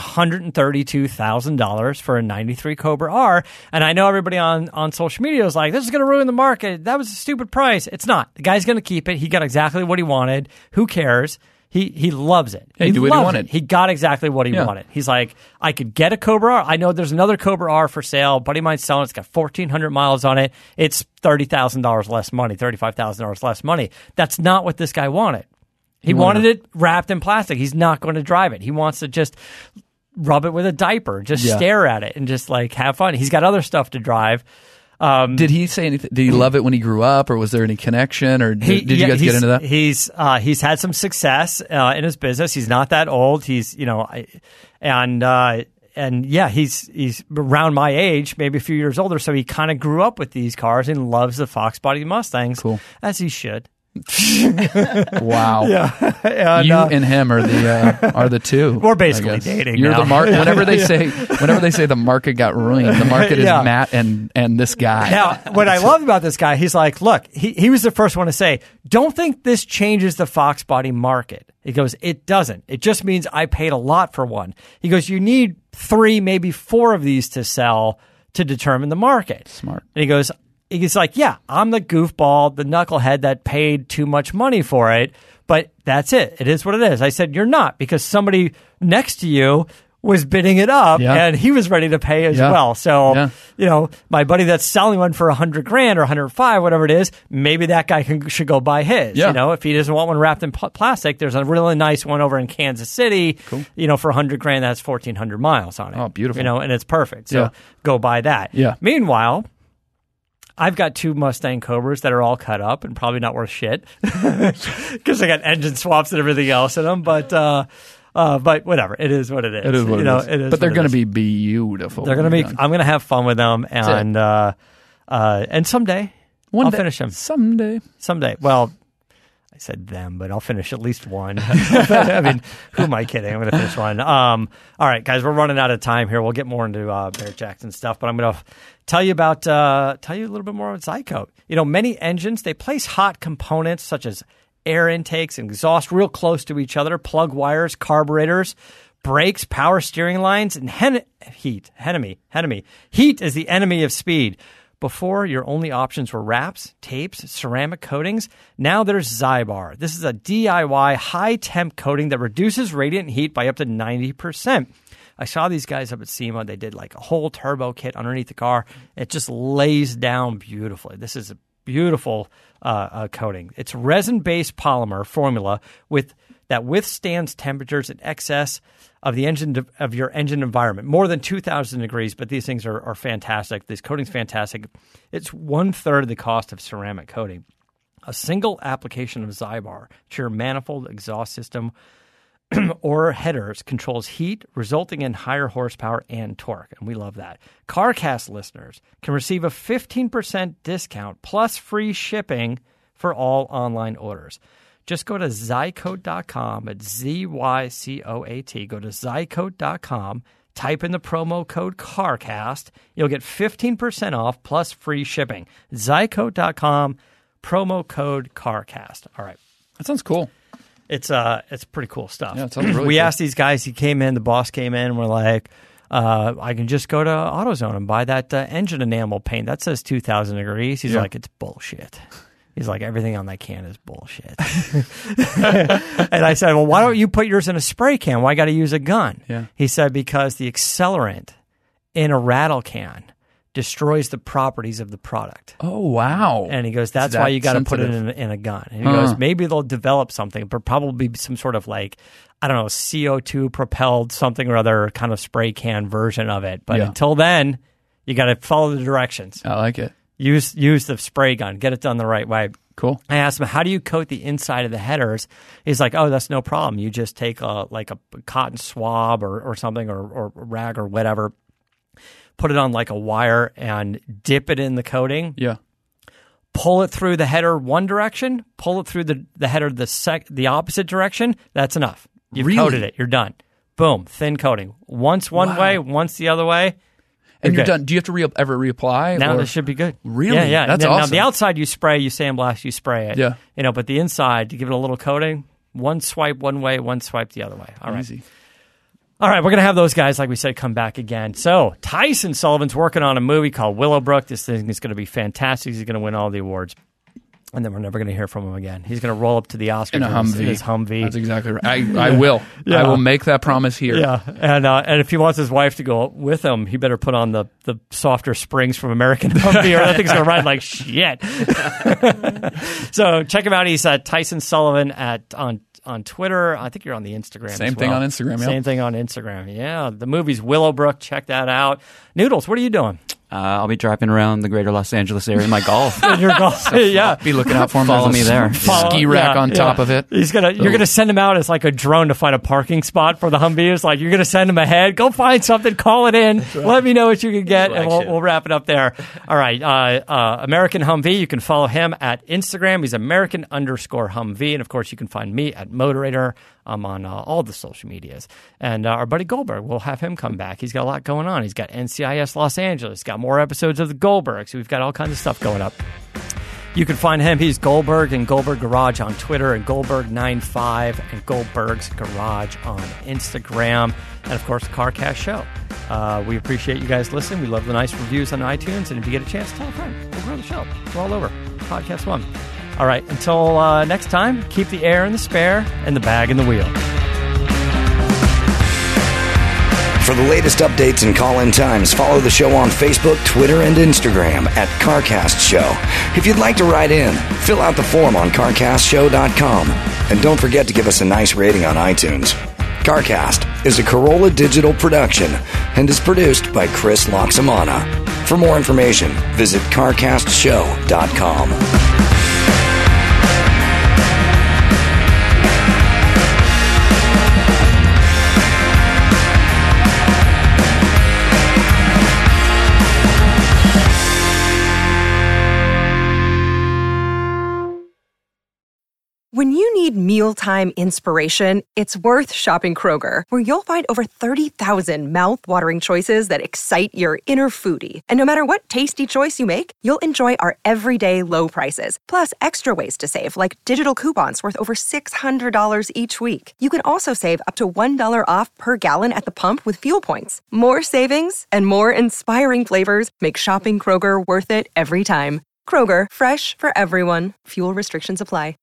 $132,000 for a '93 Cobra R. And I know everybody on social media is like, this is going to ruin the market. That was a stupid price. It's not. The guy's going to keep it. He got exactly what he wanted. Who cares? He loves it. He did what he wanted. He got exactly what he wanted. He's like, I could get a Cobra R. I know there's another Cobra R for sale. Buddy of mine's selling it. It's got 1,400 miles on it. It's $30,000 less money, $35,000 less money. That's not what this guy wanted. He wanted it wrapped in plastic. He's not going to drive it. He wants to just rub it with a diaper, just stare at it and just like have fun. He's got other stuff to drive. Did he say anything? Did he love it when he grew up, or was there any connection, or did you guys get into that? He's had some success in his business. He's not that old. He's he's around my age, maybe a few years older. So he kind of grew up with these cars and loves the Fox Body Mustangs, as he should. Wow. Yeah. And, you and him are the two. We're basically dating. You're now. the market. Whenever they say the market got ruined, the market is Matt and this guy. Now, what I love about this guy, he's like, look, he was the first one to say, don't think this changes the Fox Body market. He goes, it doesn't. It just means I paid a lot for one. He goes, you need 3, maybe 4 of these to sell to determine the market. Smart. And he goes, he's like, yeah, I'm the goofball, the knucklehead that paid too much money for it, but that's it. It is what it is. I said, you're not, because somebody next to you was bidding it up and he was ready to pay as well. So, my buddy that's selling one for $100,000 or 105, whatever it is, maybe that guy should go buy his. Yeah. If he doesn't want one wrapped in plastic, there's a really nice one over in Kansas City, for $100,000 that has 1,400 miles on it. Oh, beautiful. And it's perfect. So go buy that. Yeah. Meanwhile, I've got 2 Mustang Cobras that are all cut up and probably not worth shit because I got engine swaps and everything else in them. But whatever, it is what it is. It is what it is. It is. But they're going to be beautiful. They're going to be. I'm going to have fun with them, and someday I'll finish them. Someday. Well, I said them, but I'll finish at least one. I mean, who am I kidding? I'm going to finish one. All right, guys, we're running out of time here. We'll get more into Barrett Jackson stuff, but I'm going to tell you a little bit more about Zycoat. Many engines, they place hot components such as air intakes and exhaust real close to each other, plug wires, carburetors, brakes, power steering lines, and heat. Heat is the enemy of speed. Before, your only options were wraps, tapes, ceramic coatings. Now there's Zybar. This is a DIY high-temp coating that reduces radiant heat by up to 90%. I saw these guys up at SEMA. They did like a whole turbo kit underneath the car. It just lays down beautifully. This is a beautiful coating. It's resin-based polymer formula that withstands temperatures in excess of your engine environment, more than 2,000 degrees. But these things are fantastic. This coating's fantastic. It's 1/3 of the cost of ceramic coating. A single application of Zybar to your manifold, exhaust system, or headers controls heat, resulting in higher horsepower and torque, and we love that. CarCast listeners can receive a 15% discount plus free shipping for all online orders. Just go to Zycoat.com. It's ZYCOAT. Go to Zycoat.com. Type in the promo code CarCast. You'll get 15% off plus free shipping. Zycoat.com, promo code CarCast. All right. That sounds cool. It's pretty cool stuff. Yeah, it sounds really We cool. asked these guys, the boss came in, and we're like, I can just go to AutoZone and buy that engine enamel paint. That says 2,000 degrees. He's like, it's bullshit. He's like, everything on that can is bullshit. And I said, well, why don't you put yours in a spray can? Why got to use a gun? Yeah. He said, because the accelerant in a rattle can destroys the properties of the product. Oh, wow. And he goes, that's why you got to put it in a gun. And he goes, maybe they'll develop something, but probably some sort of CO2 propelled something or other kind of spray can version of it. But until then, you got to follow the directions. I like it. Use the spray gun. Get it done the right way. Cool. I asked him, how do you coat the inside of the headers? He's like, oh, that's no problem. You just take a cotton swab or something or rag or whatever, put it on like a wire and dip it in the coating. Yeah. Pull it through the header one direction, pull it through the header the opposite direction. That's enough. You've coated it. You're done. Boom. Thin coating. Once one way, once the other way. And you're done. Do you have to ever reapply? Now this should be good. Really? Yeah. That's awesome. Now the outside you spray, you sandblast, you spray it. Yeah. But the inside, you give it a little coating. One swipe one way, one swipe the other way. All right. Easy. All right, we're going to have those guys, like we said, come back again. So Tyson Sullivan's working on a movie called Willowbrook. This thing is going to be fantastic. He's going to win all the awards. And then we're never going to hear from him again. He's going to roll up to the Oscars in his Humvee. That's exactly right. I will. Yeah. I will make that promise here. Yeah, and if he wants his wife to go with him, he better put on the softer springs from American Humvee, or that thing's going to ride like shit. So check him out. He's Tyson Sullivan on Twitter. I think you're on the Instagram. Same thing on Instagram. Yeah. Same thing on Instagram. Yeah, the movie's Willowbrook. Check that out. Noodles, what are you doing? I'll be driving around the greater Los Angeles area in my Golf. Your Golf, so yeah. Be looking out for him. Follow me there. Ski rack on top of it. You're gonna send him out as like a drone to find a parking spot for the Humvee. It's like you're gonna send him ahead. Go find something. Call it in. Right. Let me know what you can get, and we'll wrap it up there. All right, American Humvee. You can follow him at Instagram. He's American_Humvee, and of course you can find me at Moderator. I'm on all the social medias. And our buddy Goldberg, we'll have him come back. He's got a lot going on. He's got NCIS Los Angeles, got more episodes of the Goldberg. So we've got all kinds of stuff going up. You can find him. He's Goldberg and Goldberg Garage on Twitter, and Goldberg95 and Goldberg's Garage on Instagram. And, of course, the CarCast Show. We appreciate you guys listening. We love the nice reviews on iTunes. And if you get a chance, tell a friend. We'll grow the show. We're all over. Podcast One. All right, until next time, keep the air in the spare and the bag in the wheel. For the latest updates and call-in times, follow the show on Facebook, Twitter, and Instagram at CarCast Show. If you'd like to write in, fill out the form on CarCastShow.com. And don't forget to give us a nice rating on iTunes. CarCast is a Corolla Digital production and is produced by Chris Loxamana. For more information, visit CarCastShow.com. need mealtime inspiration, it's worth shopping Kroger, where you'll find over 30,000 mouth-watering choices that excite your inner foodie. And no matter what tasty choice you make, you'll enjoy our everyday low prices, plus extra ways to save, like digital coupons worth over $600 each week. You can also save up to $1 off per gallon at the pump with fuel points. More savings and more inspiring flavors make shopping Kroger worth it every time. Kroger, fresh for everyone. Fuel restrictions apply.